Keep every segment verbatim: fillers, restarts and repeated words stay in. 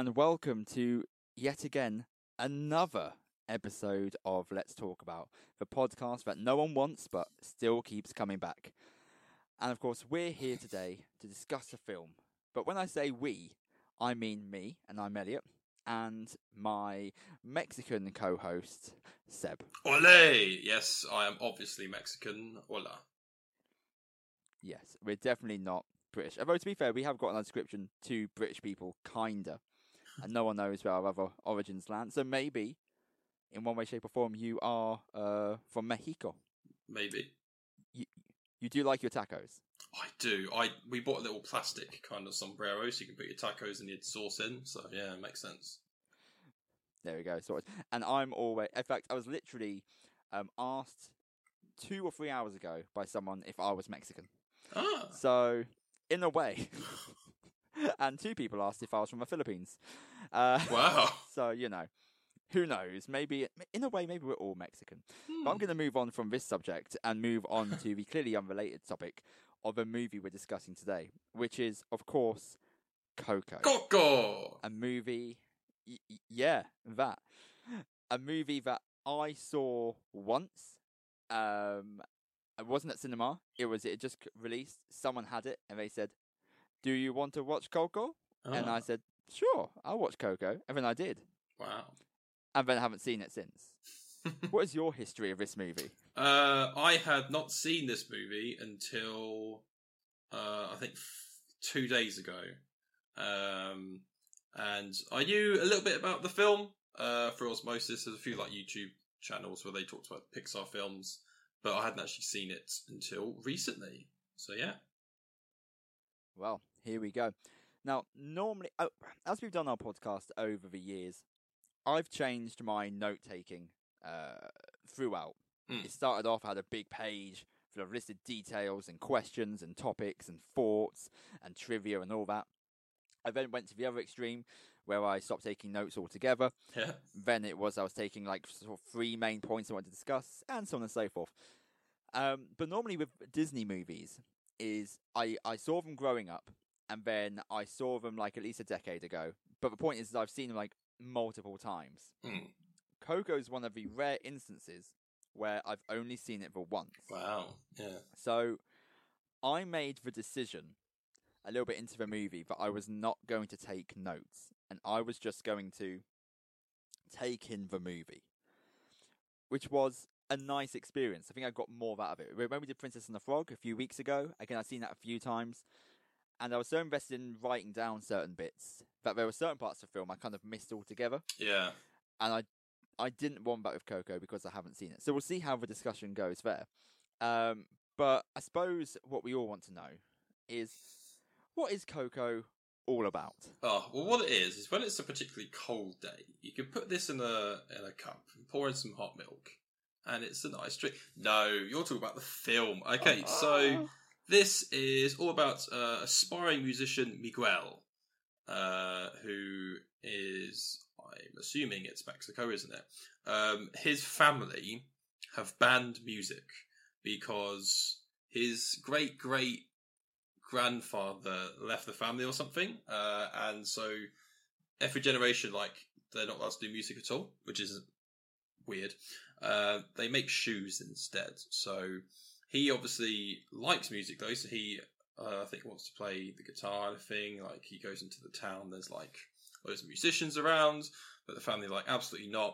and welcome to yet again another episode of Let's Talk About, the podcast that no one wants but still keeps coming back. And of course, we're here today to discuss a film. But when I say we, I mean me, and I'm Elliot, and my Mexican co-host, Seb. Ole! Yes, I am obviously Mexican. Hola. Yes, we're definitely not British. Although, to be fair, we have got an inscription to British people, kinda. And no one knows where our other origins land. So maybe, in one way, shape, or form, you are uh, from Mexico. Maybe. You, you do like your tacos? I do. I We bought a little plastic kind of sombrero so you can put your tacos and your sauce in. So, yeah, it makes sense. There we go. Sorted. And I'm always... In fact, I was literally um, asked two or three hours ago by someone if I was Mexican. Ah. So, in a way... and two people asked if I was from the Philippines. Uh, wow. So, you know, who knows? Maybe, in a way, maybe we're all Mexican. Hmm. But I'm going to move on from this subject and move on to the clearly unrelated topic of a movie we're discussing today, which is, of course, Coco. Coco! A movie, y- y- yeah, that. A movie that I saw once. Um, it wasn't at cinema. It was, it just released. Someone had it and they said, "Do you want to watch Coco?" Ah. And I said, "Sure, I'll watch Coco." And then I did. Wow. And then I haven't seen it since. What is your history of this movie? Uh, I had not seen this movie until, uh, I think, f- two days ago. Um, and I knew a little bit about the film uh, through osmosis. There's a few like YouTube channels where they talked about Pixar films, but I hadn't actually seen it until recently. So, yeah. Well, here we go. Now, normally, oh, as we've done our podcast over the years, I've changed my note-taking uh, throughout. Mm. It started off, I had a big page full of listed details and questions and topics and thoughts and trivia and all that. I then went to the other extreme, where I stopped taking notes altogether. Yeah. Then it was I was taking like sort of three main points I wanted to discuss, and so on and so forth. Um, but normally with Disney movies, is I, I saw them growing up, and then I saw them like at least a decade ago. But the point is, is I've seen them like multiple times. Mm. Coco is one of the rare instances where I've only seen it for once. Wow. Yeah. So I made the decision a little bit into the movie that I was not going to take notes, and I was just going to take in the movie, which was a nice experience. I think I got more out of it. When we did Princess and the Frog a few weeks ago, again, I've seen that a few times, and I was so invested in writing down certain bits that there were certain parts of the film I kind of missed altogether. Yeah. And I I didn't want that with Coco because I haven't seen it. So we'll see how the discussion goes there. Um, but I suppose what we all want to know is, what is Coco all about? Oh, well, what it is, is when it's a particularly cold day, you can put this in a in a cup and pour in some hot milk, and it's a nice drink. No, you're talking about the film. Okay, so this is all about uh, aspiring musician Miguel, uh, who is, I'm assuming it's Mexico, isn't it? Um, his family have banned music because his great great grandfather left the family or something, uh, and so every generation, like, they're not allowed to do music at all, which is weird. Uh, they make shoes instead. So he obviously likes music though, so he, uh, I think, wants to play the guitar and everything. Like, he goes into the town, there's like loads of musicians around, but the family like absolutely not.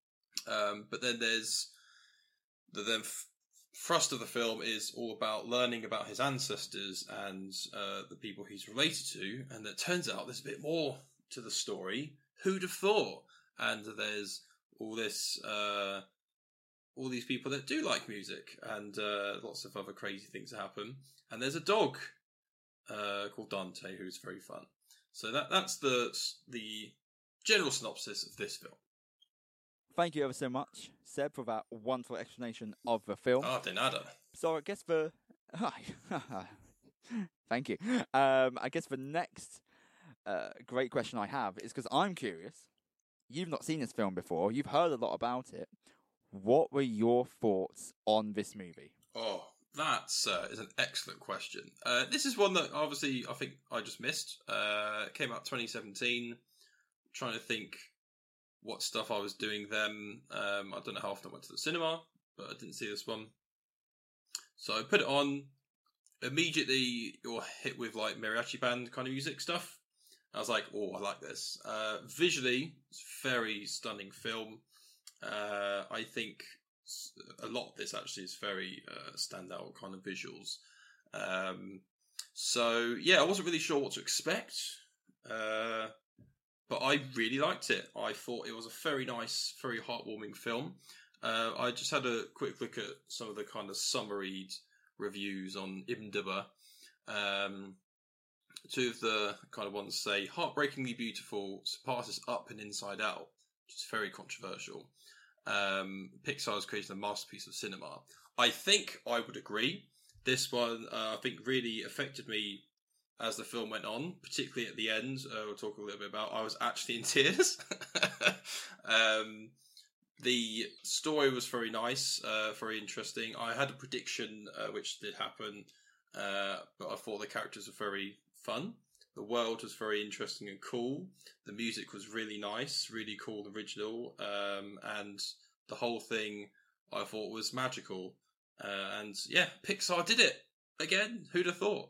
Um, but then there's the then. F- thrust of the film is all about learning about his ancestors and uh, the people he's related to, and it turns out there's a bit more to the story. Who'd have thought? And there's all this, uh, all these people that do like music, and uh, lots of other crazy things happen. And there's a dog uh, called Dante who's very fun. So that that's the the general synopsis of this film. Thank you ever so much, Seb, for that wonderful explanation of the film. Ah, de nada. So I guess the... Thank you. Um, I guess the next uh, great question I have is, because I'm curious, you've not seen this film before, you've heard a lot about it. What were your thoughts on this movie? Oh, that uh, is an excellent question. Uh, this is one that obviously I think I just missed. Uh, it came out twenty seventeen. trying to think what stuff I was doing then. Um, I don't know how often I went to the cinema, but I didn't see this one. So I put it on. Immediately, you're hit with like mariachi band kind of music stuff. I was like, oh, I like this. Uh, visually, it's a very stunning film. Uh, I think a lot of this actually is very uh, standout kind of visuals. Um, so, yeah, I wasn't really sure what to expect. Uh, but I really liked it. I thought it was a very nice, very heartwarming film. Uh, I just had a quick look at some of the kind of summaried reviews on IMDb. Um, two of the kind of ones say, heartbreakingly beautiful, surpasses Up and Inside Out, which is very controversial. Um, Pixar's created a masterpiece of cinema. I think I would agree. This one, uh, I think, really affected me as the film went on, particularly at the end. Uh, we'll talk a little bit about. I was actually in tears. um, The story was very nice, uh, very interesting. I had a prediction, uh, which did happen, uh, but I thought the characters were very fun. The world was very interesting and cool. The music was really nice, really cool, original, um, and the whole thing I thought was magical. Uh, and yeah, Pixar did it again. Who'd have thought?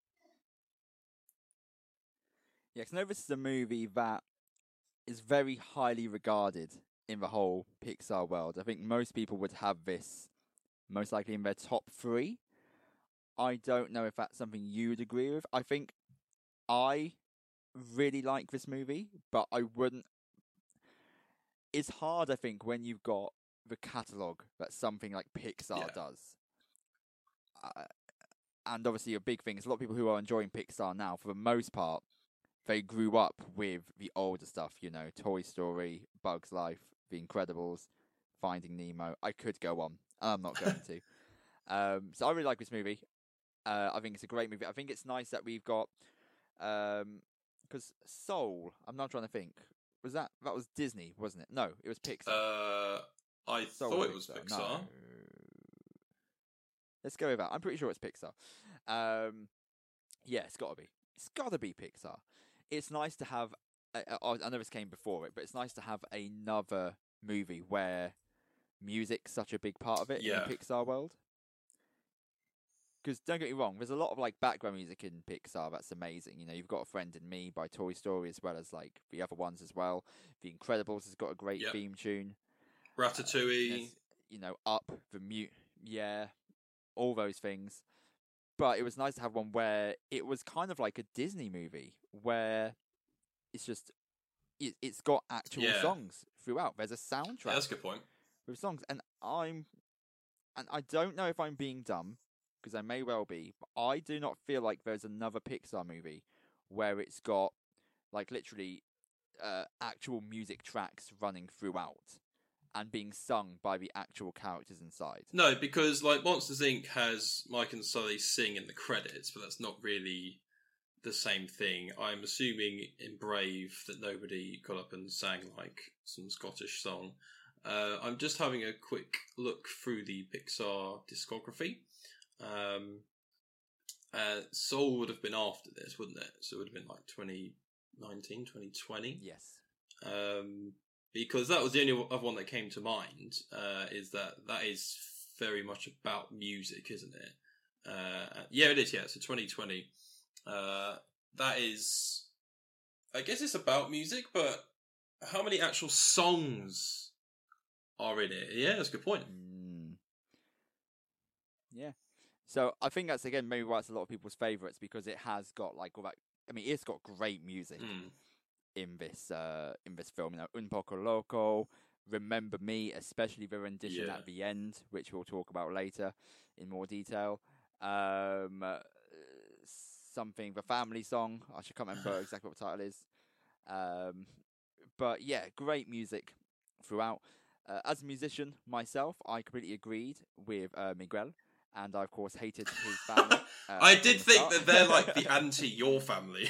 Yeah, because I know this is a movie that is very highly regarded in the whole Pixar world. I think most people would have this most likely in their top three. I don't know if that's something you would agree with. I think I really like this movie, but I wouldn't. It's hard, I think, when you've got the catalogue that something like Pixar Yeah. does. Uh, and obviously, a big thing is a lot of people who are enjoying Pixar now, for the most part, they grew up with the older stuff, you know, Toy Story, Bug's Life, The Incredibles, Finding Nemo. I could go on, and I'm not going to. Um, so I really like this movie. Uh, I think it's a great movie. I think it's nice that we've got, um, because Soul. I'm not trying to think. Was that that was Disney, wasn't it? No, it was Pixar. Uh, I Soul thought it was Pixar. No. Let's go with that. I'm pretty sure it's Pixar. Um, yeah, it's got to be. It's got to be Pixar. It's nice to have. Uh, I know this came before it, but it's nice to have another movie where music's such a big part of it Yeah. in the Pixar world. Because don't get me wrong, there's a lot of like background music in Pixar that's amazing. You know, you've got A Friend in Me by Toy Story, as well as like the other ones as well. The Incredibles has got a great Yep. theme tune. Ratatouille. Uh, you know, Up, the mute, yeah, all those things. But it was nice to have one where it was kind of like a Disney movie, where it's just it, it's got actual Yeah. songs throughout. There's a soundtrack Yeah, that's a good point. with songs, and I'm, and I don't know if I'm being dumb, because I may well be, but I do not feel like there's another Pixar movie where it's got like literally uh, actual music tracks running throughout and being sung by the actual characters inside. No, because like Monsters Incorporated has Mike and Sully sing in the credits, but that's not really the same thing. I'm assuming in Brave that nobody got up and sang like some Scottish song. Uh, I'm just having a quick look through the Pixar discography. Um, uh, Soul would have been after this, wouldn't it? So it would have been like twenty nineteen, twenty twenty. Yes. Um, because that was the only other one that came to mind, uh, is that that is very much about music, isn't it? Uh, yeah, it is, yeah, so twenty twenty. Uh, that is, I guess it's about music, but how many actual songs are in it? Yeah, that's a good point. Mm. Yeah. So I think that's again maybe why it's a lot of people's favourites, because it has got like all that. I mean, it's got great music Mm. in this uh, in this film. You know, Un Poco Loco, Remember Me, especially the rendition Yeah. at the end, which we'll talk about later in more detail. Um, uh, something the family song. I should can't remember exactly what the title is. Um, but yeah, great music throughout. Uh, as a musician myself, I completely agreed with uh, Miguel, and I of course hated his family. Uh, I from did the think start. that they're like the anti-your family.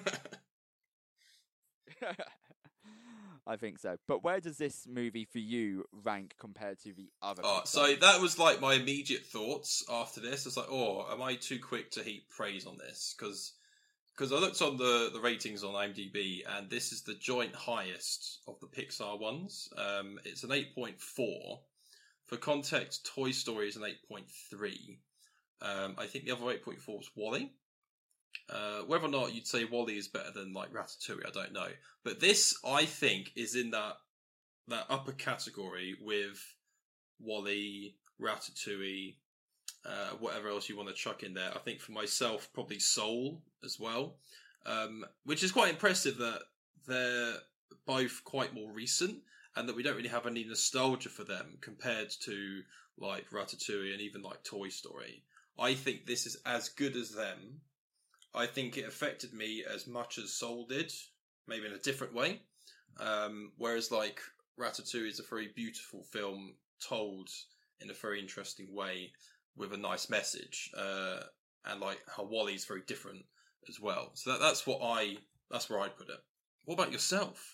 I think so. But where does this movie for you rank compared to the other? Oh, Pixar so movies? that was like my immediate thoughts after this. It's like, oh, am I too quick to heap praise on this? Because because I looked on the, the ratings on IMDb, and this is the joint highest of the Pixar ones. Um, it's an eight point four. For context, Toy Story is an eight point three. Um, I think the other eight point four was WALL-E. Uh, whether or not you'd say WALL-E is better than like Ratatouille, I don't know. But this, I think, is in that that upper category with WALL-E, Ratatouille, uh, whatever else you want to chuck in there. I think for myself, probably Soul as well, um, which is quite impressive that they're both quite more recent and that we don't really have any nostalgia for them compared to like Ratatouille and even like Toy Story. I think this is as good as them. I think it affected me as much as Soul did, maybe in a different way. Um, whereas like Ratatouille is a very beautiful film told in a very interesting way with a nice message, uh, and like how WALL-E is very different as well. So that, that's what I that's where I put it. What about yourself?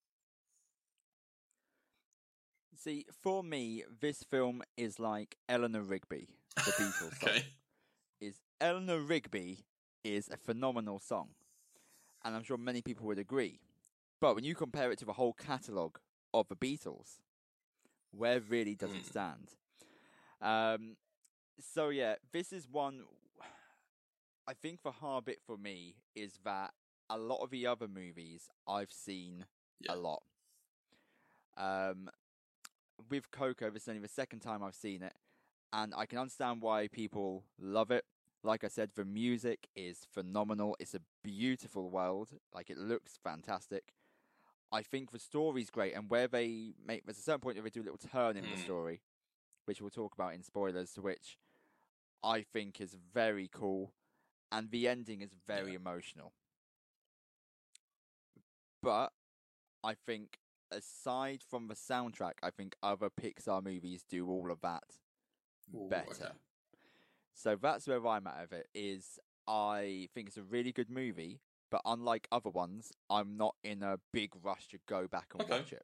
See, for me, this film is like Eleanor Rigby, the Beatles song. Okay. Is Eleanor Rigby is a phenomenal song, and I'm sure many people would agree. But when you compare it to the whole catalogue of the Beatles, where really does it stand? Um, so yeah, this is one. I think the hard bit for me is that a lot of the other movies I've seen Yeah. a lot. Um, with Coco, this is only the second time I've seen it, and I can understand why people love it. Like I said, the music is phenomenal. It's a beautiful world. Like, it looks fantastic. I think the story's great, and where they make, there's a certain point where they do a little turn in Mm. the story, which we'll talk about in spoilers, which I think is very cool, and the ending is very Yeah. emotional. But I think, aside from the soundtrack, I think other Pixar movies do all of that Ooh, better. okay. So that's where I'm at of it, is I think it's a really good movie, but unlike other ones, I'm not in a big rush to go back and Okay. watch it.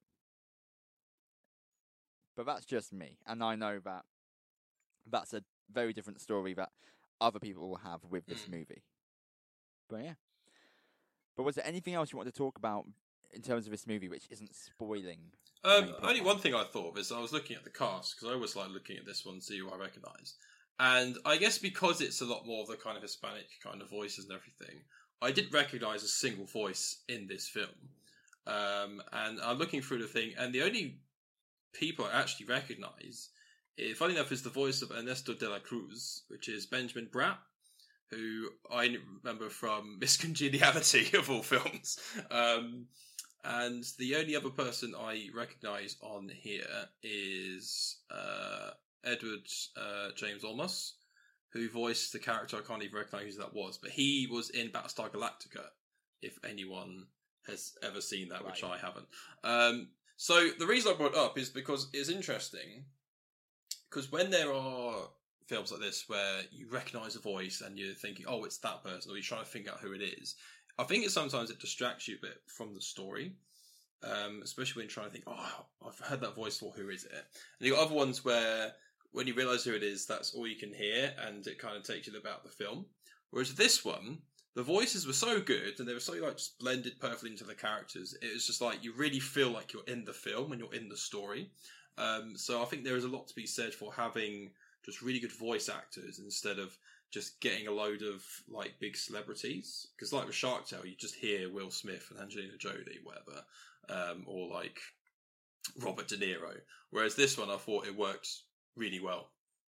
But that's just me, and I know that that's a very different story that other people will have with this Mm. movie. But yeah. But was there anything else you wanted to talk about in terms of this movie which isn't spoiling? the Um, main plot only line? one thing I thought of is I was looking at the cast, because I always like looking at this one to see who I recognise. And I guess because it's a lot more of the kind of Hispanic kind of voices and everything, I didn't recognise a single voice in this film. Um, and I'm looking through the thing, and the only people I actually recognise, eh, funny enough, is the voice of Ernesto de la Cruz, which is Benjamin Bratt, who I remember from Miss Congeniality of all films. Um, and the only other person I recognise on here is uh, Edward uh, James Olmos, who voiced the character. I can't even recognise who that was, but he was in Battlestar Galactica, if anyone has ever seen that, which Right. I haven't. Um, so the reason I brought it up is because it's interesting, because when there are films like this where you recognise a voice and you're thinking, oh, it's that person, or you're trying to figure out who it is, I think it sometimes it distracts you a bit from the story, um, especially when you're trying to think, oh, I've heard that voice before, who is it? And you've got other ones where when you realise who it is, that's all you can hear, and it kind of takes you about the film. Whereas this one, the voices were so good, and they were so like just blended perfectly into the characters. It was just like you really feel like you're in the film and you're in the story. Um, so I think there is a lot to be said for having just really good voice actors instead of just getting a load of like big celebrities. Because like with Shark Tale, you just hear Will Smith and Angelina Jolie, whatever, um, or like Robert De Niro. Whereas this one, I thought it worked really well.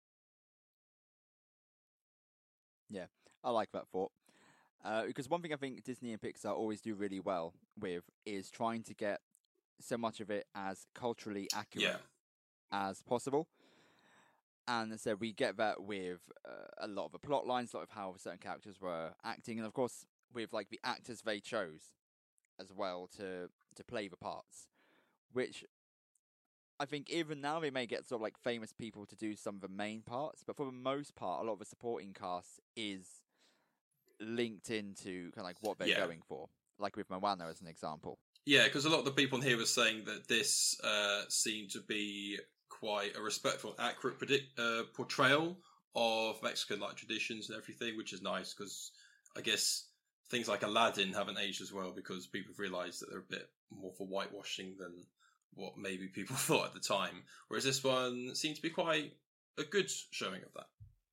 Yeah, I like that thought. Uh, because one thing I think Disney and Pixar always do really well with is trying to get so much of it as culturally accurate Yeah. as possible. And so we get that with uh, a lot of the plot lines, a lot of how certain characters were acting, and of course with like the actors they chose as well to to play the parts, which I think even now they may get sort of like famous people to do some of the main parts, but for the most part, a lot of the supporting cast is linked into kind of like what they're Yeah. going for, like with Moana as an example. Yeah, because a lot of the people in here were saying that this uh, seemed to be quite a respectful, accurate predict, uh, portrayal of Mexican like traditions and everything, which is nice because I guess things like Aladdin haven't aged as well because people have realised that they're a bit more for whitewashing than what maybe people thought at the time. Whereas this one seemed to be quite a good showing of that.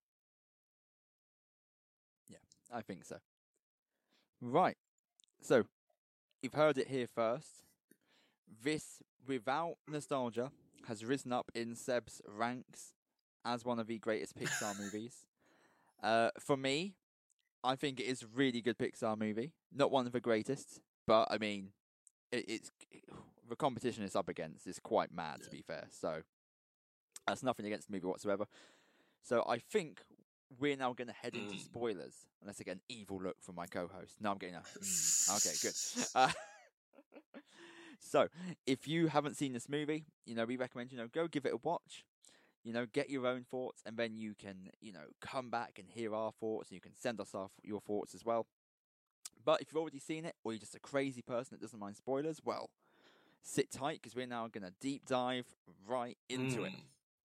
Yeah, I think so. Right. So, you've heard it here first. This, without nostalgia, has risen up in Seb's ranks as one of the greatest Pixar movies. Uh, for me, I think it is a really good Pixar movie. Not one of the greatest, but I mean, it, it's it, the competition it's up against is quite mad, yeah. to be fair. So, that's nothing against the movie whatsoever. So, I think we're now going to head into Mm. spoilers. Unless I get an evil look from my co-host. No, I'm getting a... Mm, okay, good. Uh, so, if you haven't seen this movie, you know, we recommend, you know, go give it a watch. You know, get your own thoughts, and then you can, you know, come back and hear our thoughts, and you can send us our, your thoughts as well. But if you've already seen it, or you're just a crazy person that doesn't mind spoilers, well, sit tight, because we're now going to deep dive right into mm. it.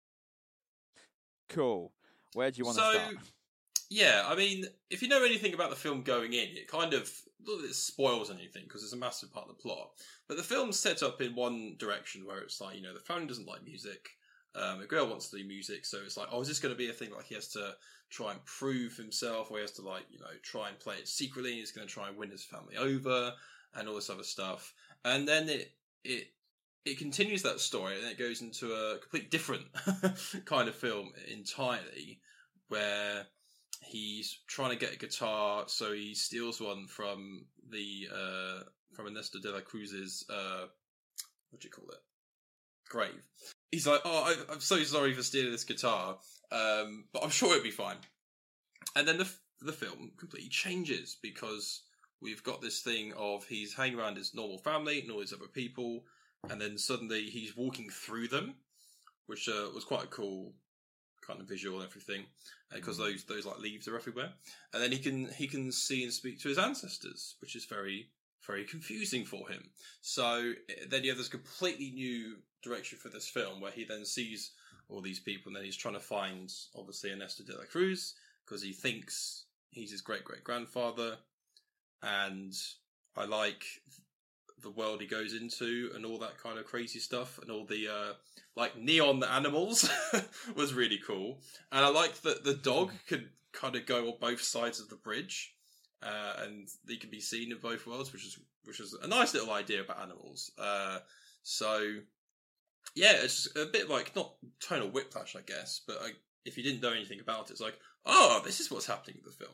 Cool. Where do you want so, to start? Yeah, I mean, if you know anything about the film going in, it kind of, not that it spoils anything, because it's a massive part of the plot, but the film's set up in one direction where it's like, you know, the family doesn't like music, um, a girl wants to do music, so it's like, oh, is this going to be a thing like he has to try and prove himself, or he has to, like, you know, try and play it secretly, and he's going to try and win his family over, and all this other stuff. And then it, it, it continues that story, and it goes into a completely different kind of film entirely, where he's trying to get a guitar, so he steals one from the uh, from Ernesto de la Cruz's uh, what do you call it? grave. He's like, "Oh, I, I'm so sorry for stealing this guitar, um, but I'm sure it'll be fine." And then the the film completely changes because we've got this thing of he's hanging around his normal family and all these other people, and then suddenly he's walking through them, which uh, was quite a cool kind of visual and everything, because uh, those those like leaves are everywhere, and then he can he can see and speak to his ancestors, which is very very confusing for him. So then you have this completely new direction for this film, where he then sees all these people, and then he's trying to find obviously Ernesto de la Cruz because he thinks he's his great great grandfather, and I like the world he goes into and all that kind of crazy stuff, and all the uh, like neon animals was really cool. And I like that the dog could kind of go on both sides of the bridge, uh, and they can be seen in both worlds, which is which is a nice little idea about animals. Uh, so yeah, it's just a bit like, not tonal whiplash, I guess, but I, if you didn't know anything about it, it's like, oh, this is what's happening in the film.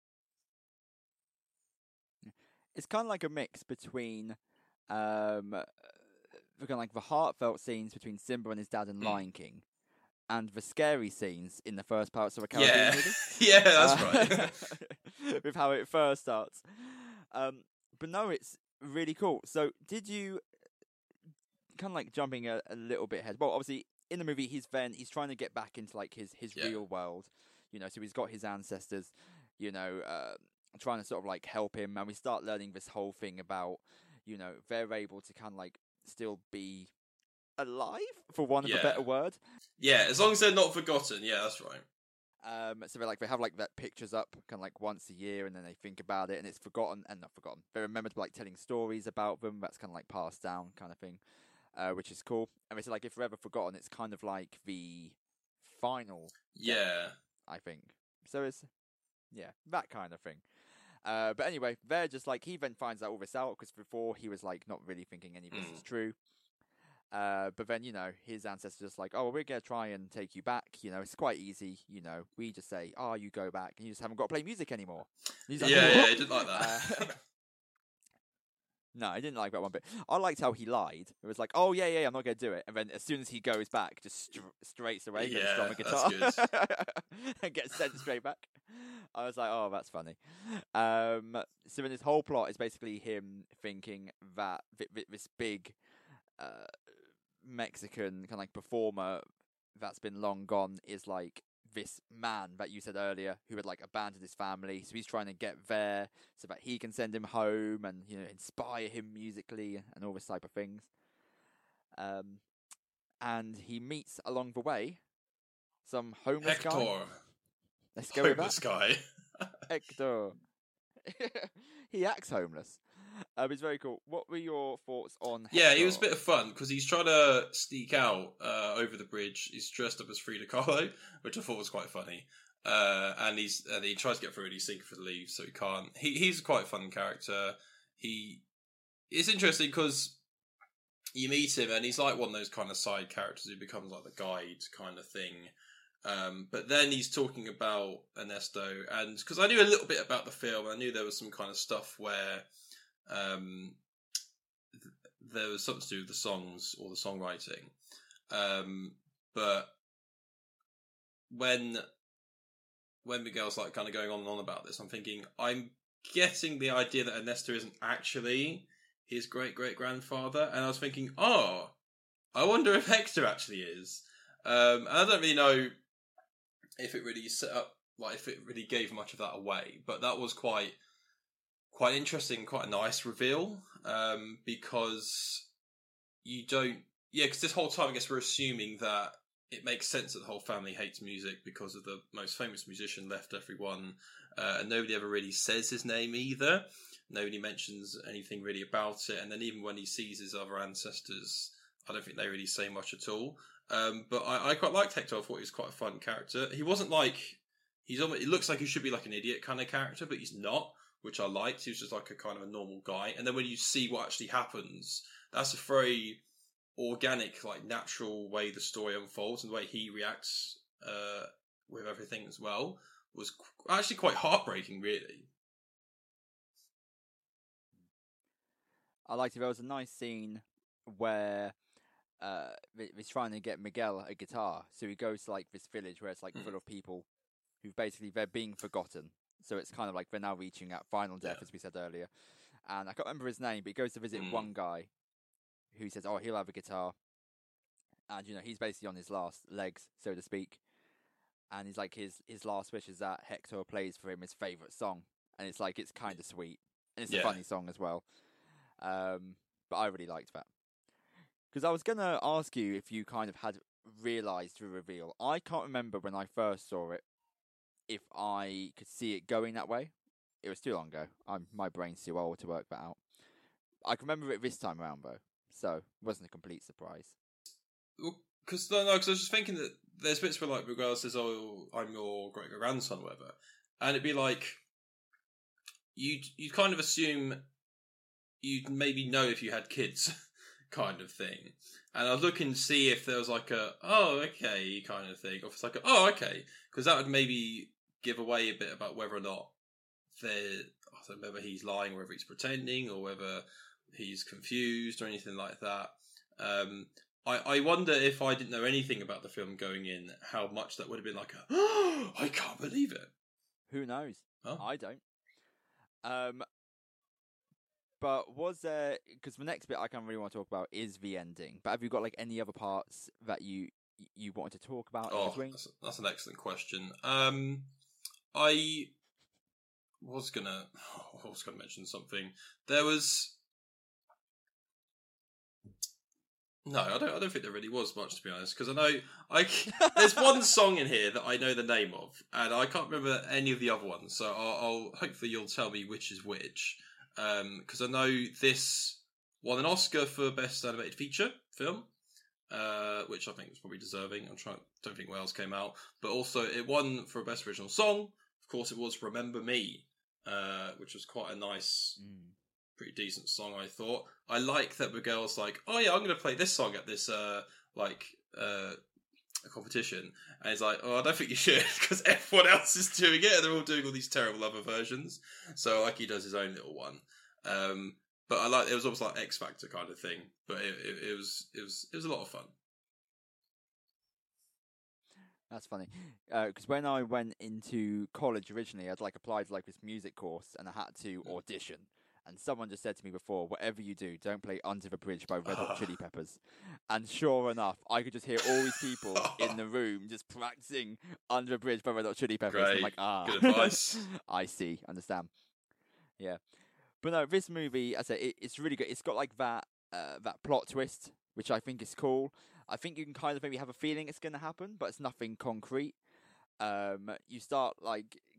It's kind of like a mix between um, kind of like the heartfelt scenes between Simba and his dad in Lion King, and the scary scenes in the first parts of a Caribbean yeah. movie. yeah, that's uh, right. With how it first starts. Um, but no, it's really cool. So, did you kind of like jumping a, a little bit ahead? Well, obviously, in the movie, he's then he's trying to get back into like his his Yeah. real world. You know, so he's got his ancestors. You know, uh, trying to sort of like help him, and we start learning this whole thing about, you know, they're able to kind of like still be alive, for one of Yeah. a better word. Yeah, as long as they're not forgotten. Yeah, that's right. Um, so they like they have like that pictures up kind of like once a year, and then they think about it, and it's forgotten and not forgotten. They remember to like telling stories about them. That's kind of like passed down kind of thing, uh, which is cool. And it's like if forever forgotten, it's kind of like the final. Yeah, death, I think. So it's yeah, that kind of thing. Uh, but anyway, they're just like, he then finds out all this out because before he was like not really thinking any of this Mm. is true. Uh, but then, you know, his ancestors just like, oh, well, we're going to try and take you back. You know, it's quite easy. You know, we just say, oh, you go back. And you just haven't got to play music anymore. And he's like, yeah, "What?" yeah, I didn't like that. Uh, no, I didn't like that one bit. I liked how he lied. It was like, oh, yeah, yeah, I'm not going to do it. And then as soon as he goes back, just st- straight away, goes Yeah, strum a guitar. that's And gets sent straight back. I was like, oh, that's funny. Um, so then this whole plot is basically him thinking that th- th- this big uh, Mexican kind of like performer that's been long gone is like this man that you said earlier who had like abandoned his family. So he's trying to get there so that he can send him home and, you know, inspire him musically and all this type of things. Um, and he meets along the way some homeless Hector. guy. Let's go with Homeless that. guy. Hector. He acts homeless. Um, it's very cool. What were your thoughts on? Yeah, Hector? he was a bit of fun because he's trying to sneak out uh, over the bridge. He's dressed up as Frida Kahlo, which I thought was quite funny. Uh, and he's and he tries to get through, and he's sinking for the leaves, so he can't. He he's quite a fun character. He it's interesting because you meet him, and he's like one of those kind of side characters who becomes like the guide kind of thing. Um, but then he's talking about Ernesto, and because I knew a little bit about the film, I knew there was some kind of stuff where um, th- there was something to do with the songs or the songwriting. Um, but when when Miguel's like kind of going on and on about this, I'm thinking I'm getting the idea that Ernesto isn't actually his great great grandfather, and I was thinking, oh, I wonder if Hector actually is. Um, and I don't really know if it really set up, like if it really gave much of that away, but that was quite quite interesting, quite a nice reveal, um, because you don't, yeah, because this whole time I guess we're assuming that it makes sense that the whole family hates music because of the most famous musician left everyone, uh, and nobody ever really says his name either. Nobody mentions anything really about it, and then even when he sees his other ancestors, I don't think they really say much at all. Um, but I, I quite liked Hector. I thought he was quite a fun character. He wasn't like, he's almost, it looks like he should be like an idiot kind of character, but he's not, which I liked. He was just like a kind of a normal guy. And then when you see what actually happens, that's a very organic, like natural way the story unfolds, and the way he reacts uh, with everything as well was qu- actually quite heartbreaking, really. I liked it. There was a nice scene where uh, they- he's trying to get Miguel a guitar. So he goes to like this village where it's like full of people who basically they're being forgotten. So it's kind of like they're now reaching that final death, Yeah. as we said earlier. And I can't remember his name, but he goes to visit Mm. one guy who says, "Oh, he'll have a guitar," and you know he's basically on his last legs, so to speak. And he's like his his last wish is that Hector plays for him his favorite song, and it's like it's kind of sweet, and it's Yeah. a funny song as well. Um, but I really liked that. Because I was going to ask you if you kind of had realised the reveal. I can't remember when I first saw it if I could see it going that way. It was too long ago. I'm, my brain's too old to work that out. I can remember it this time around, though. So, it wasn't a complete surprise. Because no, no, because I was just thinking that there's bits where like Miguel says, "Oh, I'm your great grandson," or whatever, and it'd be like you you kind of assume you'd maybe know if you had kids, kind of thing. And I'd look and see if there was like a oh okay kind of thing, or if it's like a, oh okay, because that would maybe give away a bit about whether or not they I don't know whether he's lying, or whether he's pretending, or whether he's confused or anything like that. Um, I, I wonder if I didn't know anything about the film going in, how much that would have been like a, oh, I can't believe it. Who knows? Oh. I don't. Um, but was there, because the next bit I kind of really want to talk about is the ending, but have you got like any other parts that you you wanted to talk about in Oh, between? that's, that's an excellent question. Um, I was gonna, I was gonna mention something. There was no, I don't. I don't think there really was much, to be honest. Because I know I there's one song in here that I know the name of, and I can't remember any of the other ones. So I'll, I'll hopefully you'll tell me which is which. Because um, I know this won an Oscar for best animated feature film. Uh, which I think was probably deserving. I'm trying. Don't think what else came out, but also it won for best original song. Of course, it was "Remember Me," uh, which was quite a nice, Mm. pretty decent song. I thought. I like that Miguel's like, "Oh yeah, I'm going to play this song at this uh, like uh, a competition," and he's like, "Oh, I don't think you should because everyone else is doing it, and they're all doing all these terrible other versions." So like he does his own little one. Um, But I like it was almost like X Factor kind of thing. But it, it, it was it was it was a lot of fun. That's funny, because uh, when I went into college originally, I'd like applied for like this music course, and I had to audition. And someone just said to me before, "Whatever you do, don't play Under the Bridge by Red Hot Chili Peppers." And sure enough, I could just hear all these people in the room just practicing Under the Bridge by Red Hot Chili Peppers. Great. I'm like, ah, Good advice. I see, understand. Yeah, but no, this movie, I say, it, it's really good. It's got like that uh, that plot twist, which I think is cool. I think you can kind of maybe have a feeling it's going to happen, but it's nothing concrete. Um, you start like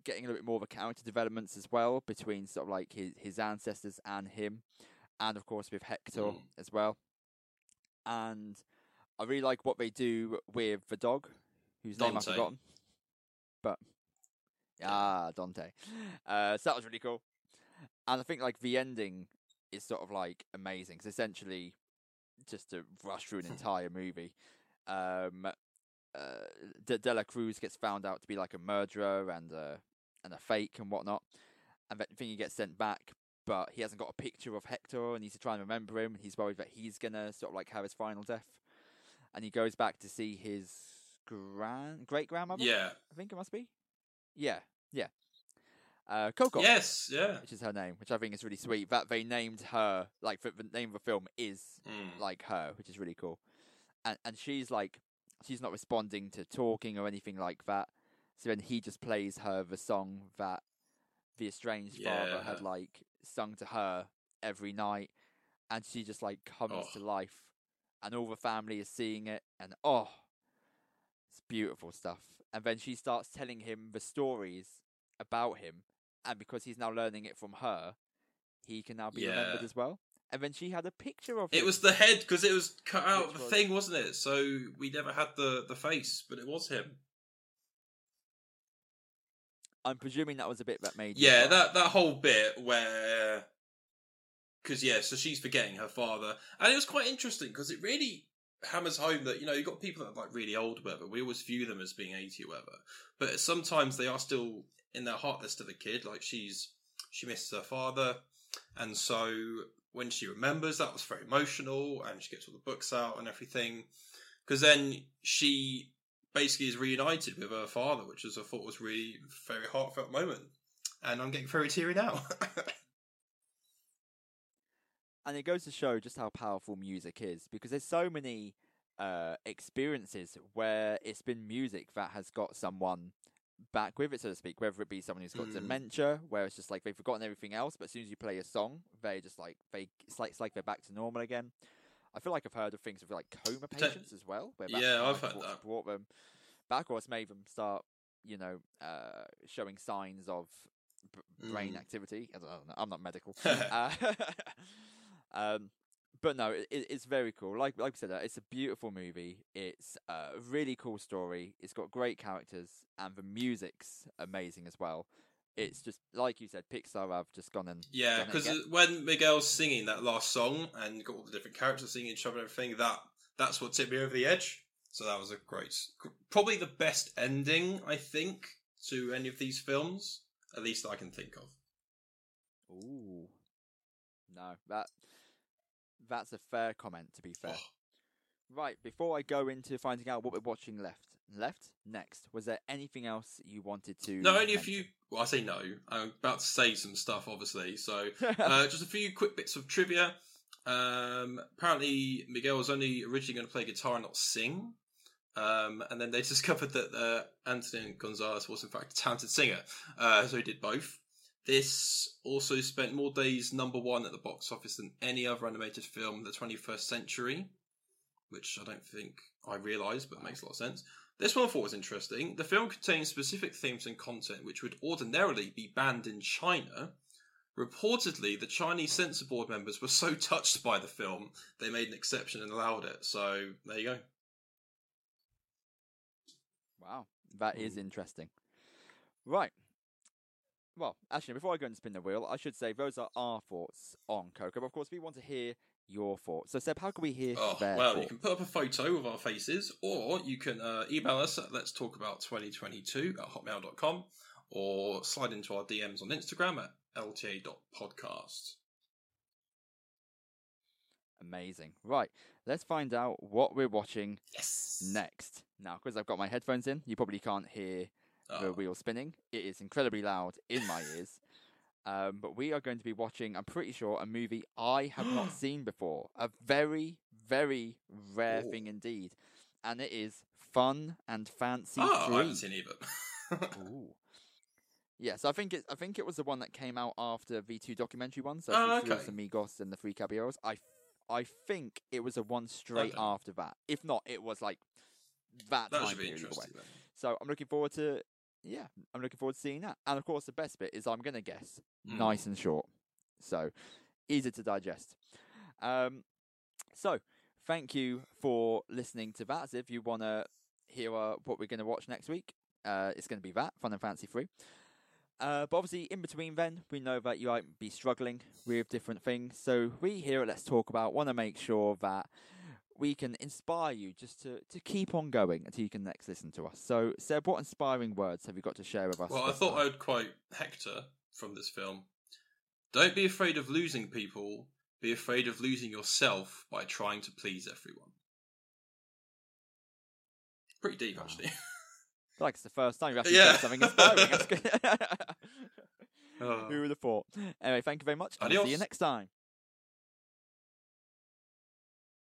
getting a little bit more of a character developments as well between sort of like his his ancestors and him, and of course with Hector Mm. as well. And I really like what they do with the dog, whose name I've Dante. forgotten. But ah, Dante. Uh, so that was really cool. And I think like the ending is sort of like amazing. Because essentially, just to rush through an entire movie, um, uh, De-, De La Cruz gets found out to be like a murderer and a and a fake and whatnot, and then he gets sent back. But he hasn't got a picture of Hector, and needs to try and remember him. He's worried that he's gonna sort of like have his final death, and he goes back to see his grand great grandmother. Yeah. I think it must be. Yeah, yeah. Uh, Coco. Yes, yeah. Which is her name, which I think is really sweet. That they named her, like the, the name of the film is Mm. like her, which is really cool. And and she's like, she's not responding to talking or anything like that. So then he just plays her the song that the estranged father had Yeah. like sung to her every night, and she just like comes Oh. to life, and all the family is seeing it, and oh, it's beautiful stuff. And then she starts telling him the stories about him, and because he's now learning it from her, he can now be remembered Yeah. as well. And then she had a picture of him. It was the head because it was cut out of Which the was- thing, wasn't it? So we never had the, the face, but it was him. I'm presuming that was a bit that made you Yeah, cry. that that whole bit where, because yeah, so she's forgetting her father, and it was quite interesting because it really hammers home that, you know, you've got people that are like really old, or whatever. We always view them as being eighty or whatever, but sometimes they are still in their heart. They're still a kid. Like she's she misses her father, and so when she remembers, that was very emotional, and she gets all the books out and everything, because then she basically is reunited with her father, which is, I thought was really a very heartfelt moment. And I'm getting very teary now. And it goes to show just how powerful music is, because there's so many uh, experiences where it's been music that has got someone back with it, so to speak, whether it be someone who's got Mm. dementia, where it's just like they've forgotten everything else, but as soon as you play a song, they just like, they it's like, it's like they're back to normal again. I feel like I've heard of things with like coma Te- patients as well, where that's Yeah, kind I've of heard brought, that. brought them back, or it's made them start, you know, uh, showing signs of b- brain Mm. activity. I don't, I don't know. I'm not medical. uh, um, but no, it, it's very cool. Like like I said, uh, it's a beautiful movie. It's a really cool story. It's got great characters, and the music's amazing as well. It's just like you said, Pixar have just gone and Yeah, done it because again. when Miguel's singing that last song and got all the different characters singing each other and everything, that that's what tipped me over the edge. So that was a great, probably the best ending, I think, to any of these films, at least I can think of. Ooh, no, that that's a fair comment. To be fair, Oh. right before I go into finding out what we're watching left, left next, was there anything else you wanted to? No, only a mention? few. Well, I say no. I'm about to say some stuff, obviously. So, uh, just a few quick bits of trivia. Um, apparently, Miguel was only originally going to play guitar and not sing. Um, and then they discovered that uh, Anthony Gonzalez was, in fact, a talented singer. Uh, so he did both. This also spent more days number one at the box office than any other animated film in the twenty-first century, which I don't think I realised, but makes a lot of sense. This one I thought was interesting. The film contains specific themes and content which would ordinarily be banned in China. Reportedly, the Chinese censor board members were so touched by the film, they made an exception and allowed it. So, there you go. Wow, that is Mm. interesting. Right. Well, actually, before I go and spin the wheel, I should say those are our thoughts on Coco. But of course, we want to hear your thoughts. So, Seb, how can we hear Oh, their well, thoughts? you can put up a photo of our faces, or you can uh, email us at let's talk about twenty twenty-two at hotmail dot com, or slide into our D Ms on Instagram at L T A dot podcast. Amazing. Right, let's find out what we're watching Yes! next. Now, because I've got my headphones in, you probably can't hear the Oh. wheel spinning. It is incredibly loud in my ears. Um, but we are going to be watching, I'm pretty sure, a movie I have not seen before. A very, very rare Ooh. thing indeed. And it is Fun and Fancy Oh, I three. haven't seen either. Ooh. Yes, I think it. I think it was the one that came out after V two documentary one. So Oh, Three okay. Amigos and the Three Caballeros. I, I think it was a one straight Okay. after that. If not, it was like that, That time should be period either way. interesting then. So I'm looking forward to yeah, I'm looking forward to seeing that. And of course, the best bit is I'm going to guess Mm. nice and short. So, easy to digest. Um, so, thank you for listening to that. So if you want to hear uh, what we're going to watch next week, uh, it's going to be that, Fun and Fancy Free. Uh, but obviously, in between then, we know that you might be struggling with different things. So we here at Let's Talk About want to make sure that we can inspire you just to, to keep on going until you can next listen to us. So, Seb, what inspiring words have you got to share with us? Well, I this thought time? I would quote Hector from this film. Don't be afraid of losing people. Be afraid of losing yourself by trying to please everyone. Pretty deep, Wow. actually. I feel like it's the first time you've actually Yeah. said something inspiring. That's good. Oh. Who would have thought? Anyway, thank you very much. And we'll see you Adios. next time.